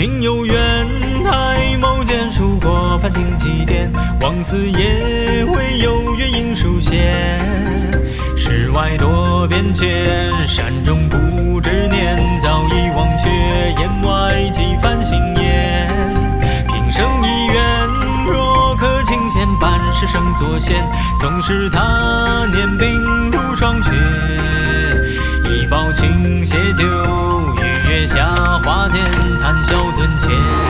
命有缘，台某见树过，繁星祭奠，望此夜未有月影出现。世外多变迁，山中不知年，早已忘却檐外几番新言。平生一愿，若可清闲半世生作仙，纵使他年鬓如霜雪，一包清血酒。